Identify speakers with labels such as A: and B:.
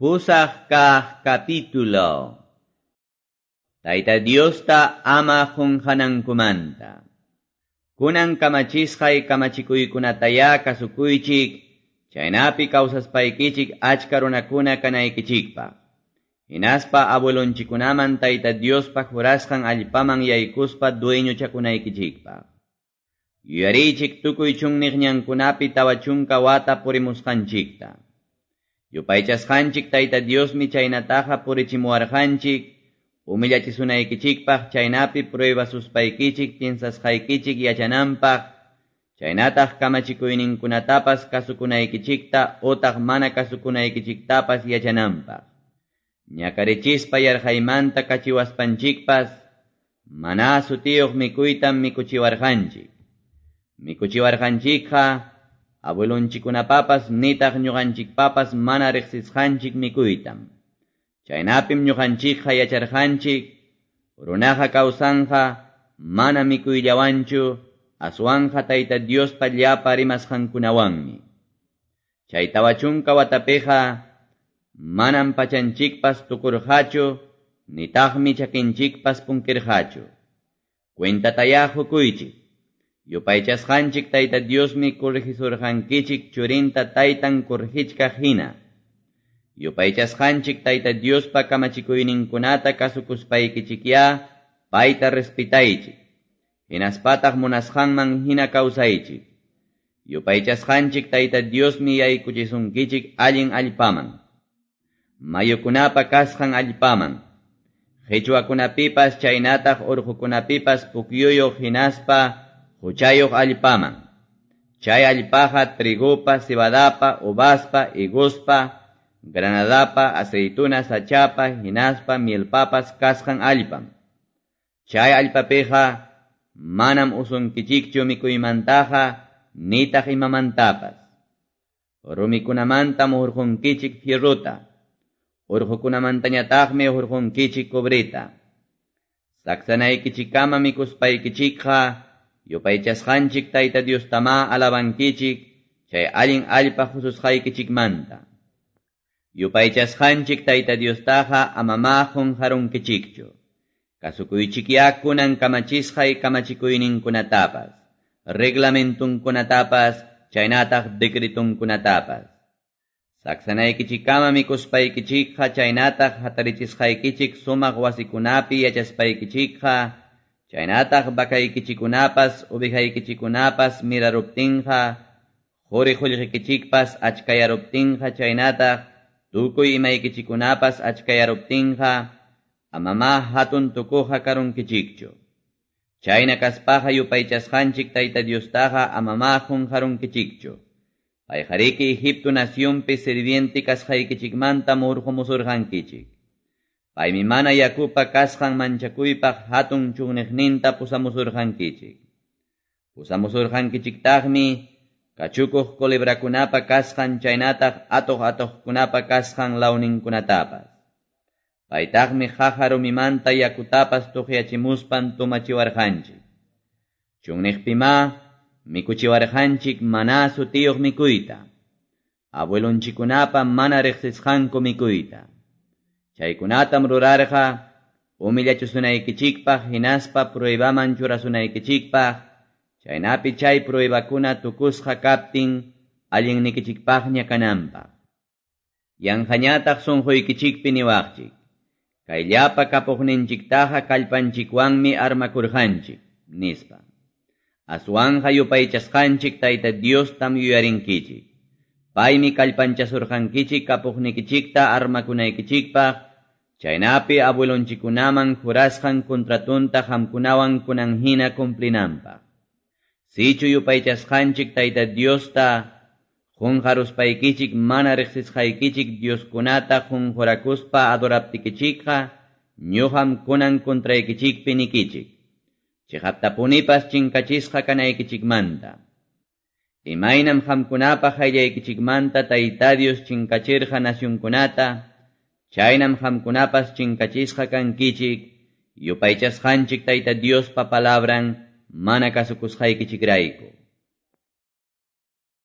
A: Pusaq kaq capítulo. Tayta Diosta ama junjanankumanta. Kunan kamachisqay kamachikuykunataya kasukuychik, chaynapi kawsaspaykichik achka runakuna kanaykichikpaq. Hinaspa abuelonchikunaman Tayta Diospa jurasqan allpaman yaykuspa dueñuchakunaykichikpaq. Yuyarichik tukuy chunniqñankunapi tawa chunka wata purimusqanchikta. Yupaychasqanchik Tayta Diosmi chaynataqa purichimuwarqanchik, umillachisunaykichikpaq chaynapi pruebasuspaykichik piensasqaykichik yachananpaq, chaynataq kamachikuyninkunatapas kasukunaykichikta utaq mana kasukunaykichiktapas yachananpaq. Ñakarichispa yarqaymanta kachiwaspanchikpas, mana sutiyuq mikuytam mikuchiwarqanchik. Mikuchiwarqanchikqa, abuelonchikunapapas nitaq ñuqanchikpapas mana riqsisqanchik mikuytam. Chaynapim ñuqanchikqa yacharqanchik, runaqa kawsanqa mana mikuyllawanchu, aswanqa Tayta Diospa llapa rimasqankunawanmi. Chay tawa chunka watapiqa, manam pachanchikpas tukurqachu, nitaqmi chakinchikpas punkirqachu. Cuentataya hukuychik. Yupaychasqanchik Tayta Diosmi kurhisurqankichik churinta taytan kurhichkaq hina. Yupaychasqanchik Tayta Diospa kamachikuyninkunata kasukuspaykichikya, payta respetaychik. Hinaspataq munasqanman hina kawsaychik. Yupaychasqanchik Tayta Diosmi yaykuchisunkichik allin allpaman. Mayukunapa kasqan allpaman. Qhichwakunapipas chaynataq urqukunapipas pukyuyuq hinaspa, huchayuq allpaman. Chay allpaqa trigupa, cebadapa, uvaspa, higospa, granadapa, aceituna sachapa, hinaspa, mielpapas kasqan allpam. Chay allpapiqa manam usunkichikchu mikuymantaqa, nitaq imamantapas. Rumikunamanta muhurqunkichik fierruta. Urqukunamantañataqmi hurqunkichik cobrita. Saksanaykichikama mikuspaykichikqa, yupaychasqanchik Tayta Diostama alabankichik, chay allin allpa hususqaykichikmanta. Yupaychasqanchik Tayta Diostaqa amama junjarunkichikchu. Kasukuychikya kunan kamachisqay kamachikuyninkunatapas, reglamentunkunatapas, chaynataq decretunkunatapas. Saksanaykichikama mikuspaykichikqa chaynataq hatarichisqaykichik sumaq wasikunapi yachaspaykichikqa, chaynataq bakaykichikunapas, ubijaykichikunapas miraruptinqa, quri qullqikichikpas achkayaruptinqa, chaynataq tukuy imaykichikunapas achkayaruptinqa, amama hatun tukuqa karunkichikchu. Chayna kaspaqa yupaychasqanchik Tayta Diostaqa amama junjarunkichikchu. Payqariki Egipto nacionpi sirvienti kasqaykichikmanta murqumusurqankichik. Paymi mana yakupa kasqan manchakuypaq hatun chunniqninta pusamusurqankichik. Pusamusurqankichiktaqmi kachukuq culebrakunapa kasqan chaynataq atuq-atuqkunapa kasqan lawninkunatapas. Paytaqmi qajarumimanta yakutapas tuqyachimuspan tumachiwarqanchik. Chunniqpima mikuchiwarqanchik mana sutiyuq mikuyta. Abuelonchikunapa mana riqsisqanku mikuyta. Chaykunatam rurarqa, umillachusunaykichikpaq hinaspa pruebaman churasunaykichikpaq, chaynapi chay pruebakuna tukusqa kaptin, allinnikichikpaqña kananpaq. Yanqañataq sunquykichikpi niwaqchik. Kayllapa kapuqninchiktaqa kallpanchikwanmi armakurqanchik, nispa. Aswanqa yupaychasqanchik Tayta Diostam yuyarinkichik. Paymi kallpanchasurqankichik kapuqnikichikta armakunaykichikpaq, chaynapi abuelonchikunaman jurasqan kontratunta qamkunawan kunanhina cumplinanpaq. Sichu yupaychasqanchik Tayta Diosta junjaruspaykichik mana riqsisqaykichik Dioskunata junjurakuspa adoraptikichikqa, ñuqam kunan kontraykichikpi nikichik. Chiqaptapunipas chinkachisqa kanaykichikmanta. Imaynam qamkunapa qayllaykichikmanta Tayta Dios chinkachirqa nacionkunata, chaynam qamkunapas chinkachisqa kankichik, yupaychasqanchik Tayta Diospa palabran mana kasukusqaykichikrayku.